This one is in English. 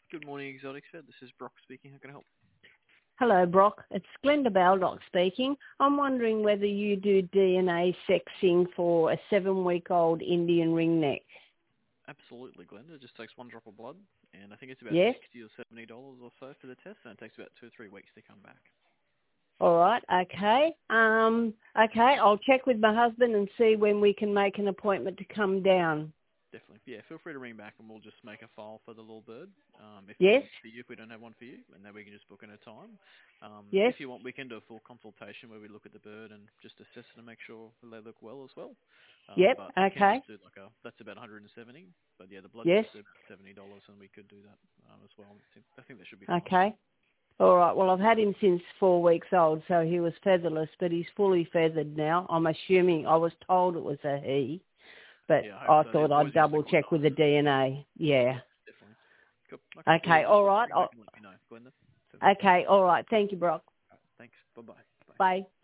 Good morning, Exotic Vet. This is Brock speaking. How can I help? Hello, Brock. It's Glenda Baldock speaking. I'm wondering whether you do DNA sexing for a 7-week-old Indian ringneck. Absolutely, Glenda. It just takes one drop of blood, and I think it's about Yes? $60 or $70 or so for the test, and it takes about 2 or 3 weeks to come back. All right, okay. Okay, I'll check with my husband and see when we can make an appointment to come down. Definitely. Yeah, feel free to ring back, and we'll just make a file for the little bird. Yes? For you, if we don't have one for you, and then we can just book in a time. Yes? If you want, we can do a full consultation where we look at the bird and just assess it and make sure they look well as well. Yep, But we can okay. just do that's about 170. But yeah, the blood Yes? tests are about $70, and we could do that as well. I think that should be fine. Okay. All right, well, I've had him since 4 weeks old, so he was featherless, but he's fully feathered now. I'm assuming, I was told it was a he, but Yeah, I I hope so. thought The boys I'd usually double quite check with the nice. DNA. Yeah. Definitely. Cool. Okay. Well, Okay, yeah, just all right. ring back and let me know, Glenda. Okay, all right. Thank you, Brock. Thanks. Bye-bye. Bye. Bye.